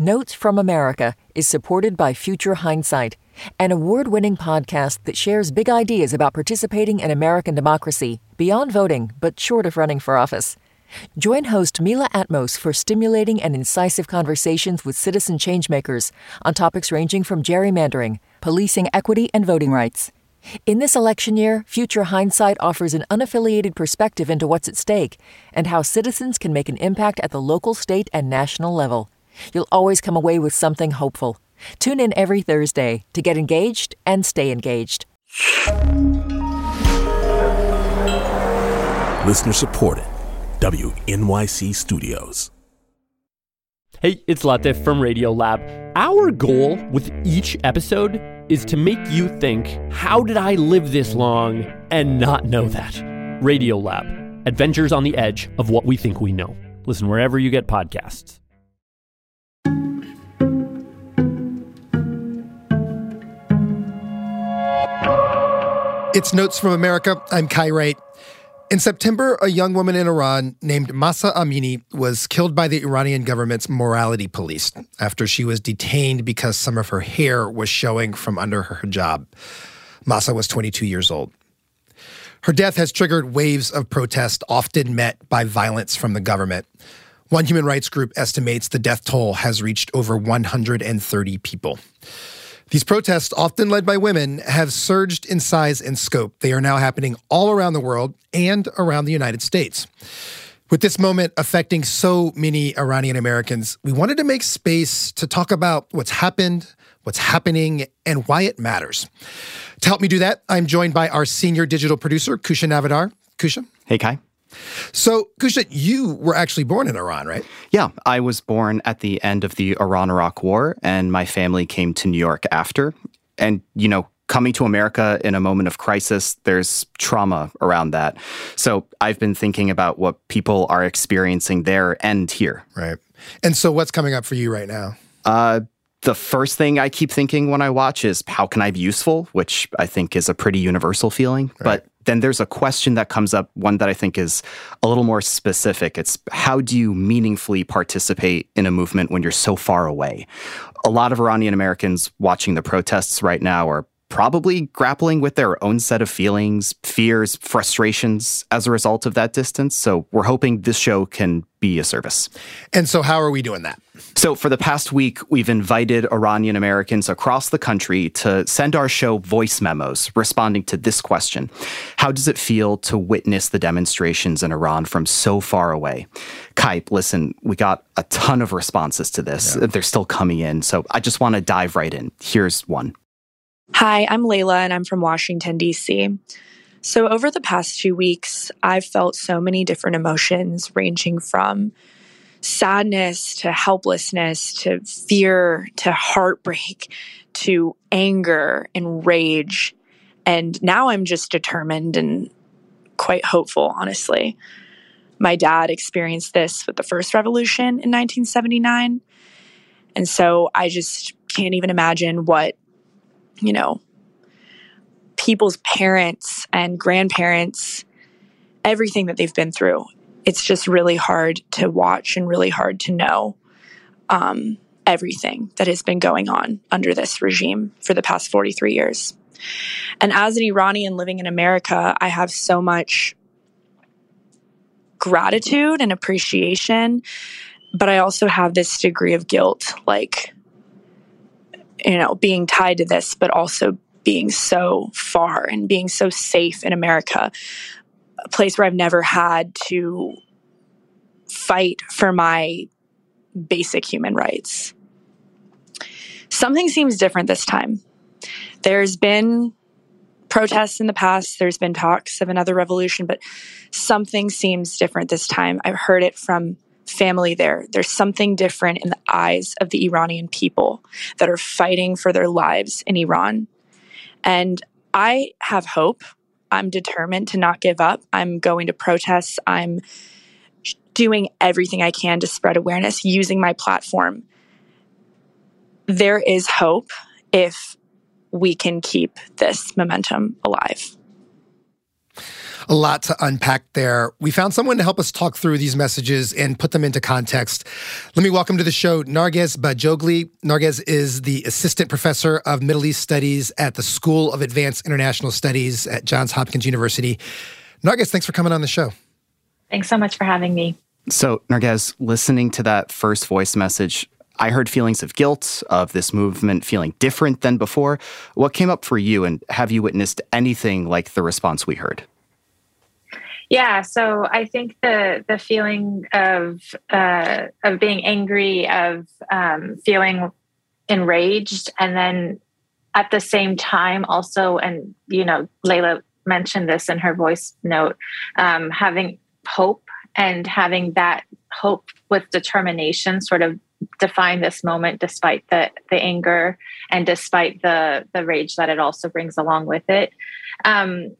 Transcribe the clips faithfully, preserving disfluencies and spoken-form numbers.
Notes from America is supported by Future Hindsight, an award-winning podcast that shares big ideas about participating in American democracy beyond voting, but short of running for office. Join host Mila Atmos for stimulating and incisive conversations with citizen changemakers on topics ranging from gerrymandering, policing equity, and voting rights. In this election year, Future Hindsight offers an unaffiliated perspective into what's at stake and how citizens can make an impact at the local, state, and national level. You'll always come away with something hopeful. Tune in every Thursday to get engaged and stay engaged. Listener supported. W N Y C Studios. Hey, it's Latif from Radiolab. Our goal with each episode is to make you think, how did I live this long and not know that? Radiolab, adventures on the edge of what we think we know. Listen wherever you get podcasts. It's Notes from America. I'm Kai Wright. In September, a young woman in Iran named Mahsa Amini was killed by the Iranian government's morality police after she was detained because some of her hair was showing from under her hijab. Mahsa was twenty-two years old. Her death has triggered waves of protest, often met by violence from the government. One human rights group estimates the death toll has reached over one hundred thirty people. These protests, often led by women, have surged in size and scope. They are now happening all around the world and around the United States. With this moment affecting so many Iranian Americans, we wanted to make space to talk about what's happened, what's happening, and why it matters. To help me do that, I'm joined by our senior digital producer, Kusha Navidar. Kusha? Hey, Kai. So, Kusha, you were actually born in Iran, right? Yeah, I was born at the end of the Iran-Iraq War, and my family came to New York after. And, you know, coming to America in a moment of crisis, there's trauma around that. So I've been thinking about what people are experiencing there and here. Right. And so what's coming up for you right now? Uh, the first thing I keep thinking when I watch is, how can I be useful? Which I think is a pretty universal feeling. Right. But then there's a question that comes up, one that I think is a little more specific. It's, how do you meaningfully participate in a movement when you're so far away? A lot of Iranian Americans watching the protests right now are probably grappling with their own set of feelings, fears, frustrations as a result of that distance. So we're hoping this show can be a service. And so how are we doing that? So for the past week, we've invited Iranian Americans across the country to send our show voice memos responding to this question. How does it feel to witness the demonstrations in Iran from so far away? Kai, listen, we got a ton of responses to this. Yeah. They're still coming in. So I just want to dive right in. Here's one. Hi, I'm Layla, and I'm from Washington, D C. So over the past two weeks, I've felt so many different emotions, ranging from sadness to helplessness to fear to heartbreak to anger and rage. And now I'm just determined and quite hopeful, honestly. My dad experienced this with the first revolution in nineteen seventy-nine. And so I just can't even imagine what, you know, people's parents and grandparents, everything that they've been through. It's just really hard to watch and really hard to know um, everything that has been going on under this regime for the past forty-three years. And as an Iranian living in America, I have so much gratitude and appreciation, but I also have this degree of guilt, like, you know, being tied to this, but also being so far and being so safe in America, a place where I've never had to fight for my basic human rights. Something seems different this time. There's been protests in the past. There's been talks of another revolution, but something seems different this time. I've heard it from family there. There's something different in the eyes of the Iranian people that are fighting for their lives in Iran. And I have hope. I'm determined to not give up. I'm going to protests. I'm doing everything I can to spread awareness, using my platform. There is hope if we can keep this momentum alive. A lot to unpack there. We found someone to help us talk through these messages and put them into context. Let me welcome to the show Narges Bajogli. Narges is the Assistant Professor of Middle East Studies at the School of Advanced International Studies at Johns Hopkins University. Narges, thanks for coming on the show. Thanks so much for having me. So, Narges, listening to that first voice message, I heard feelings of guilt, of this movement feeling different than before. What came up for you, and have you witnessed anything like the response we heard? Yeah, so I think the the feeling of uh, of being angry, of um, feeling enraged, and then at the same time also, and you know, Layla mentioned this in her voice note, um, having hope and having that hope with determination sort of define this moment despite the the anger and despite the the rage that it also brings along with it. Um,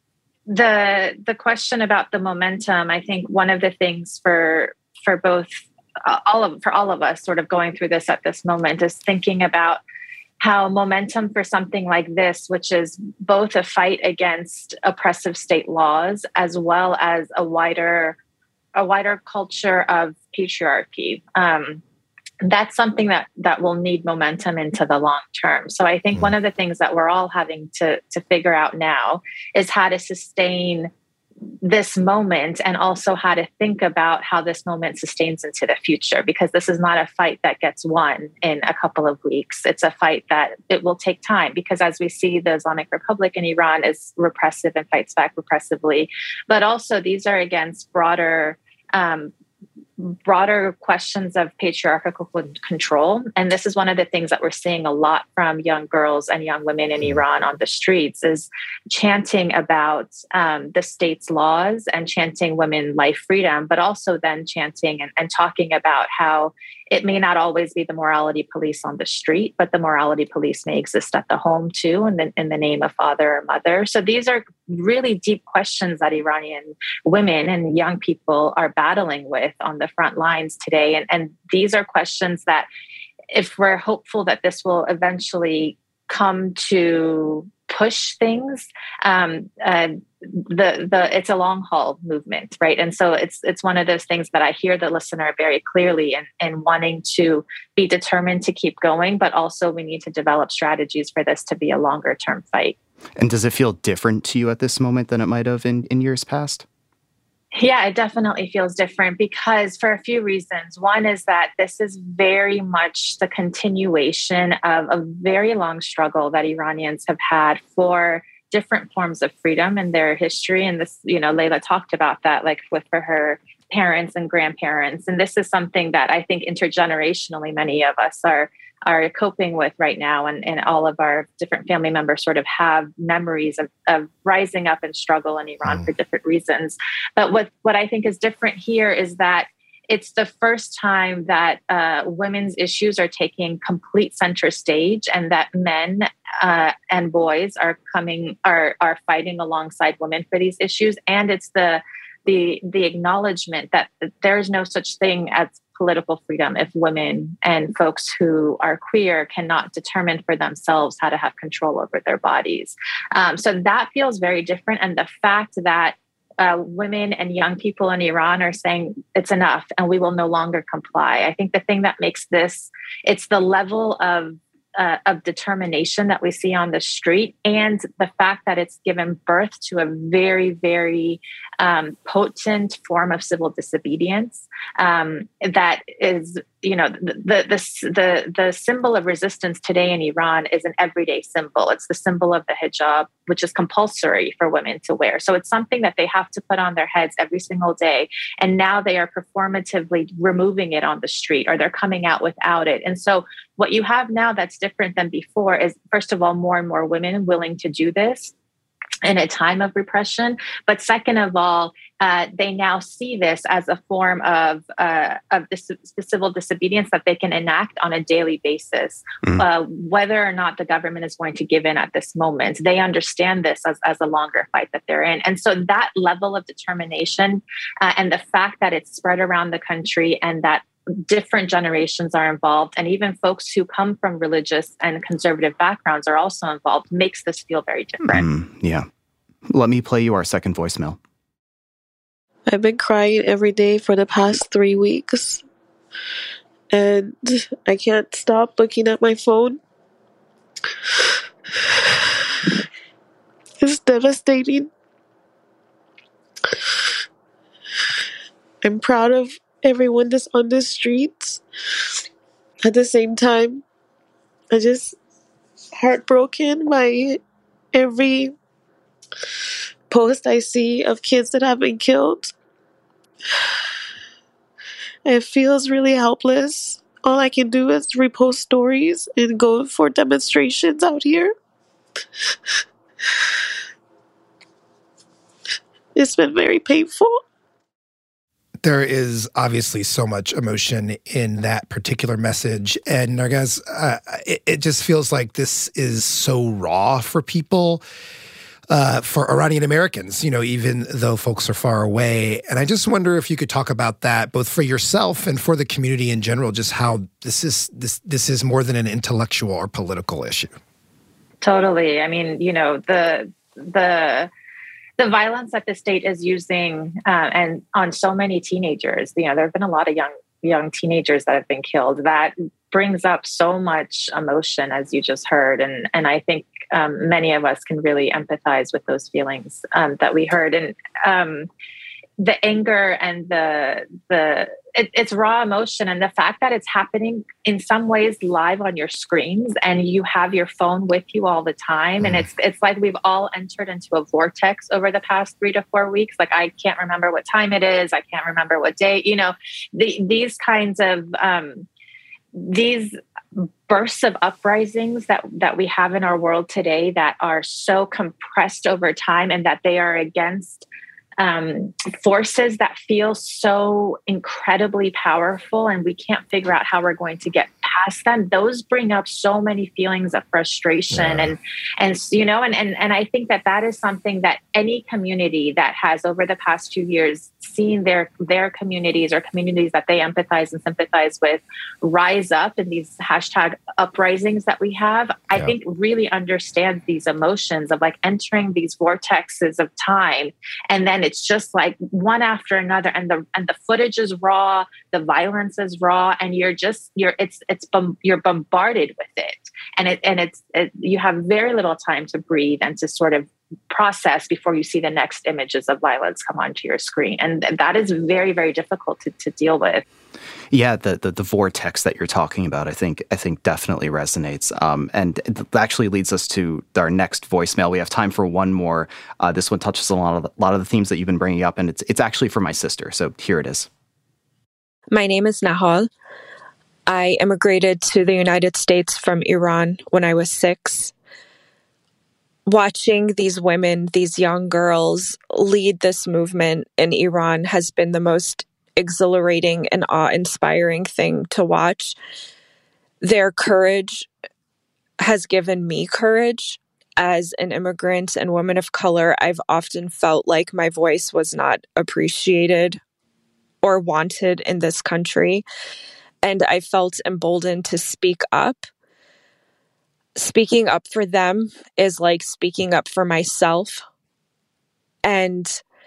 the the question about the momentum, I think one of the things for for both uh, all of for all of us sort of going through this at this moment is thinking about how momentum for something like this, which is both a fight against oppressive state laws as well as a wider a wider culture of patriarchy. Um, that's something that that will need momentum into the long term. So I think one of the things that we're all having to to figure out now is how to sustain this moment and also how to think about how this moment sustains into the future, because this is not a fight that gets won in a couple of weeks. It's a fight that it will take time, because as we see, the Islamic Republic in Iran is repressive and fights back repressively, but also these are against broader um, broader questions of patriarchal control. And this is one of the things that we're seeing a lot from young girls and young women in Iran on the streets, is chanting about um, the state's laws and chanting women life freedom, but also then chanting and, and talking about how it may not always be the morality police on the street, but the morality police may exist at the home too, in the, in the name of father or mother. So these are really deep questions that Iranian women and young people are battling with on the front lines today. And, and these are questions that, if we're hopeful that this will eventually come to push things, um, uh, the the it's a long haul movement, right? And so it's it's one of those things that I hear the listener very clearly in, in wanting to be determined to keep going, but also we need to develop strategies for this to be a longer term fight. And does it feel different to you at this moment than it might have in, in years past? Yeah, it definitely feels different, because for a few reasons. One is that this is very much the continuation of a very long struggle that Iranians have had for different forms of freedom in their history. And this, you know, Layla talked about that, like with for her parents and grandparents. And this is something that I think intergenerationally many of us are are coping with right now. And, and all of our different family members sort of have memories of, of rising up and struggle in Iran mm. for different reasons. But what, what I think is different here is that it's the first time that uh, women's issues are taking complete center stage, and that men uh, and boys are coming are are fighting alongside women for these issues. And it's the the the acknowledgement that there is no such thing as political freedom if women and folks who are queer cannot determine for themselves how to have control over their bodies. Um, so that feels very different, and the fact that Uh, women and young people in Iran are saying it's enough and we will no longer comply. I think the thing that makes this, it's the level of uh, of determination that we see on the street, and the fact that it's given birth to a very, very um, potent form of civil disobedience um, that is, you know, the, the the the symbol of resistance today in Iran is an everyday symbol. It's the symbol of the hijab, which is compulsory for women to wear. So it's something that they have to put on their heads every single day. And now they are performatively removing it on the street, or they're coming out without it. And so what you have now that's different than before is, first of all, more and more women willing to do this in a time of repression. But second of all, uh, they now see this as a form of uh, of this civil disobedience that they can enact on a daily basis, mm. uh, whether or not the government is going to give in at this moment. They understand this as, as a longer fight that they're in. And so that level of determination uh, and the fact that it's spread around the country, and that different generations are involved, and even folks who come from religious and conservative backgrounds are also involved, makes this feel very different. Mm, yeah. Let me play you our second voicemail. I've been crying every day for the past three weeks. And I can't stop looking at my phone. It's devastating. I'm proud of everyone that's on the streets. At the same time, I just heartbroken by every post I see of kids that have been killed. It feels really helpless. All I can do is repost stories and go for demonstrations out here. It's been very painful. There is obviously so much emotion in that particular message. And Narges, uh, it, it just feels like this is so raw for people, uh, for Iranian Americans, you know, even though folks are far away. And I just wonder if you could talk about that, both for yourself and for the community in general, just how this is this this is more than an intellectual or political issue. Totally. I mean, you know, the the the violence that the state is using uh, and on so many teenagers, you know, there have been a lot of young young teenagers that have been killed. That brings up so much emotion, as you just heard. And, and I think um, many of us can really empathize with those feelings um, that we heard. And um, the anger and the, the it, it's raw emotion. And the fact that it's happening in some ways live on your screens and you have your phone with you all the time. Mm. And it's, it's like we've all entered into a vortex over the past three to four weeks. Like, I can't remember what time it is. I can't remember what day, you know, the, these kinds of, um, these bursts of uprisings that, that we have in our world today that are so compressed over time and that they are against Um, forces that feel so incredibly powerful, and we can't figure out how we're going to get past them. Those bring up so many feelings of frustration, yeah. and and you know, and and and I think that that is something that any community that has over the past few years seen their their communities or communities that they empathize and sympathize with rise up in these hashtag uprisings that we have. I yeah. think really understands these emotions of like entering these vortexes of time, and then it's just like one after another, and the and the footage is raw, the violence is raw, and you're just you're it's it's bom- you're bombarded with it, and it and it's it, you have very little time to breathe and to sort of process before you see the next images of violence come onto your screen, and that is very very difficult to, to deal with. Yeah, the, the the vortex that you're talking about, I think I think definitely resonates, um, and it actually leads us to our next voicemail. We have time for one more. Uh, this one touches a lot of the, a lot of the themes that you've been bringing up, and it's it's actually for my sister. So here it is. My name is Nahal. I immigrated to the United States from Iran when I was six. Watching these women, these young girls, lead this movement in Iran has been the most exhilarating and awe-inspiring thing to watch. Their courage has given me courage. As an immigrant and woman of color, I've often felt like my voice was not appreciated or wanted in this country, and I felt emboldened to speak up. Speaking up for them is like speaking up for myself. And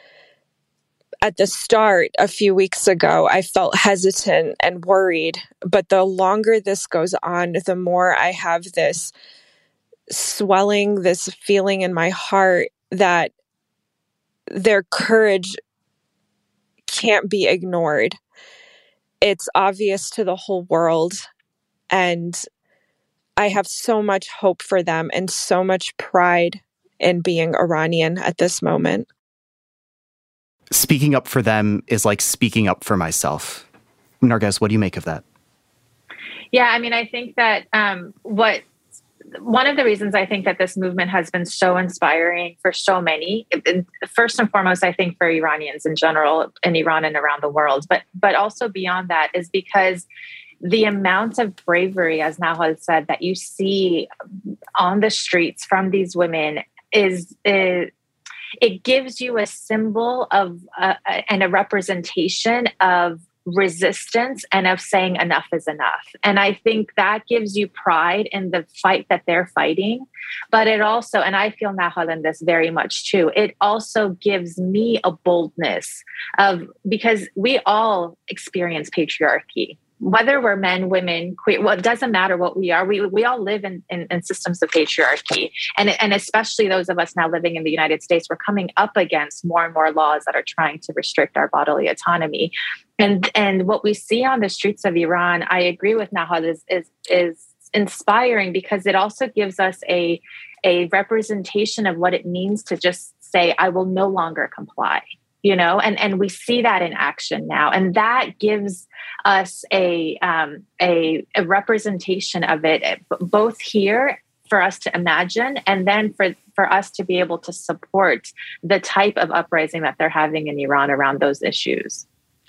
at the start, a few weeks ago, I felt hesitant and worried. But the longer this goes on, the more I have this swelling, this feeling in my heart that their courage can't be ignored. It's obvious to the whole world. And I have so much hope for them and so much pride in being Iranian at this moment. Speaking up for them is like speaking up for myself. Narges, what do you make of that? Yeah, I mean, I think that um, what one of the reasons I think that this movement has been so inspiring for so many, first and foremost, I think for Iranians in general, in Iran and around the world, but but also beyond that, is because the amount of bravery, as Nahal said, that you see on the streets from these women is, is it gives you a symbol of uh, and a representation of resistance and of saying enough is enough. And I think that gives you pride in the fight that they're fighting. But it also, and I feel Nahal in this very much too, it also gives me a boldness of, because we all experience patriarchy. Whether we're men, women, queer, well, it doesn't matter what we are. We we all live in, in, in systems of patriarchy. And, and especially those of us now living in the United States, we're coming up against more and more laws that are trying to restrict our bodily autonomy. And and what we see on the streets of Iran, I agree with Nahal, is, is, is inspiring, because it also gives us a, a representation of what it means to just say, I will no longer comply. You know, and, and we see that in action now. And that gives us a, um, a, a representation of it, both here for us to imagine, and then for, for us to be able to support the type of uprising that they're having in Iran around those issues.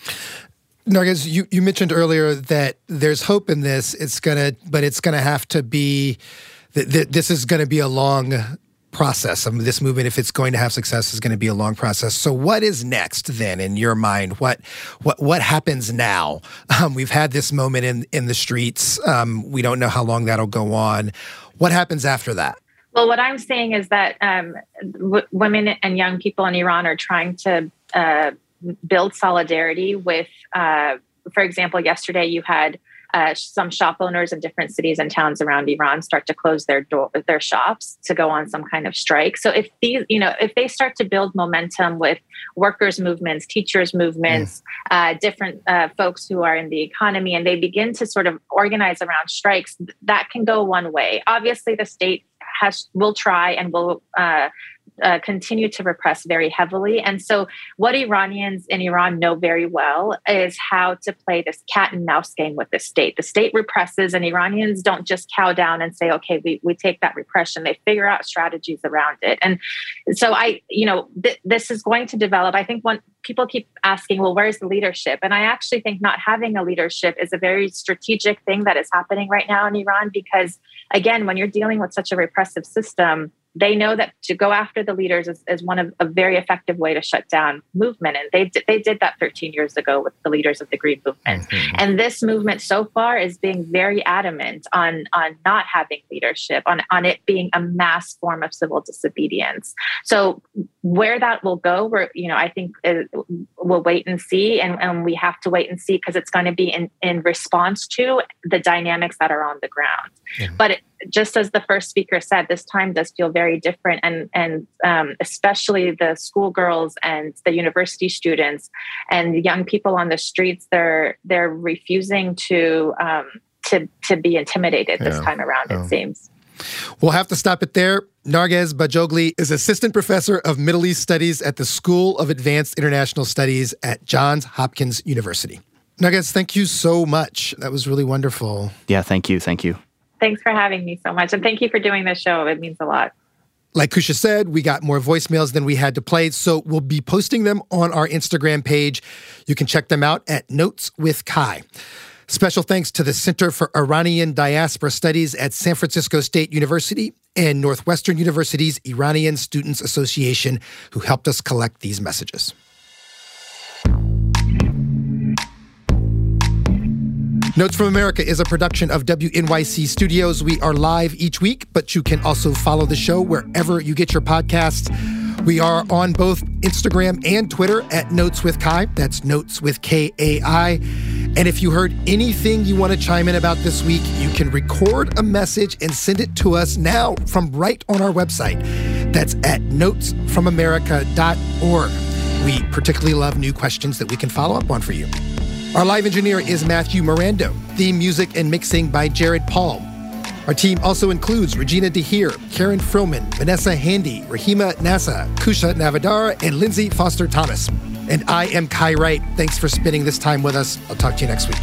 Narges, you, you mentioned earlier that there's hope in this. It's gonna, but it's gonna have to be, th- th- this is gonna be a long process. I mean, this movement, if it's going to have success, is going to be a long process. So what is next then in your mind? What what what happens now? Um, we've had this moment in, in the streets. Um, we don't know how long that'll go on. What happens after that? Well, what I'm saying is that um, w- women and young people in Iran are trying to uh, build solidarity with, uh, for example, yesterday you had Uh, some shop owners in different cities and towns around Iran start to close their door, their shops to go on some kind of strike. So if these, you know, if they start to build momentum with workers' movements, teachers' movements, mm. uh, different uh, folks who are in the economy, and they begin to sort of organize around strikes, that can go one way. Obviously, the state has will try and will uh, Uh, continue to repress very heavily. And so what Iranians in Iran know very well is how to play this cat and mouse game with the state. The state represses, and Iranians don't just cow down and say, okay, we, we take that repression. They figure out strategies around it. And so I, you know, th- this is going to develop. I think when people keep asking, well, where's the leadership? And I actually think not having a leadership is a very strategic thing that is happening right now in Iran, because again, when you're dealing with such a repressive system, they know that to go after the leaders is, is one of a very effective way to shut down movement. And they, they did that thirteen years ago with the leaders of the Green Movement. Mm-hmm. And this movement so far is being very adamant on, on not having leadership, on, on it being a mass form of civil disobedience. So where that will go, we're, you know, I think uh, we'll wait and see. And, and we have to wait and see, because it's going to be in, in response to the dynamics that are on the ground. Mm-hmm. But it, just as the first speaker said, this time does feel very different, and and um, especially the schoolgirls and the university students and the young people on the streets, they're they're refusing to um, to to be intimidated this yeah. time around. Oh. It seems. We'll have to stop it there. Narges Bajogli is assistant professor of Middle East Studies at the School of Advanced International Studies at Johns Hopkins University. Narges, thank you so much. That was really wonderful. Yeah, thank you. Thank you. Thanks for having me so much. And thank you for doing this show. It means a lot. Like Kusha said, we got more voicemails than we had to play, so we'll be posting them on our Instagram page. You can check them out at Notes with Kai. Special thanks to the Center for Iranian Diaspora Studies at San Francisco State University and Northwestern University's Iranian Students Association, who helped us collect these messages. Notes from America is a production of W N Y C Studios. We are live each week, but you can also follow the show wherever you get your podcasts. We are on both Instagram and Twitter at Notes with Kai. That's Notes with K A I. And if you heard anything you want to chime in about this week, you can record a message and send it to us now from right on our website. That's at notes from america dot org. We particularly love new questions that we can follow up on for you. Our live engineer is Matthew Mirando. Theme music and mixing by Jared Paul. Our team also includes Regina DeHeer, Karen Frillman, Vanessa Handy, Rahima Nassa, Kusha Navadar, and Lindsay Foster Thomas. And I am Kai Wright. Thanks for spending this time with us. I'll talk to you next week.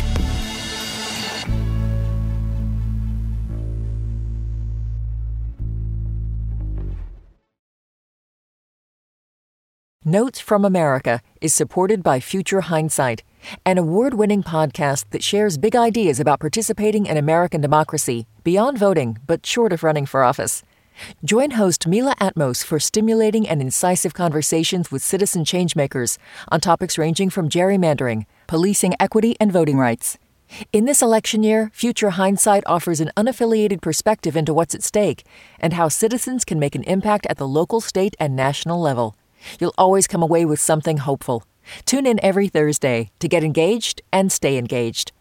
Notes from America is supported by Future Hindsight, an award-winning podcast that shares big ideas about participating in American democracy beyond voting, but short of running for office. Join host Mila Atmos for stimulating and incisive conversations with citizen changemakers on topics ranging from gerrymandering, policing equity and voting rights. In this election year, Future Hindsight offers an unaffiliated perspective into what's at stake and how citizens can make an impact at the local, state, and national level. You'll always come away with something hopeful. Tune in every Thursday to get engaged and stay engaged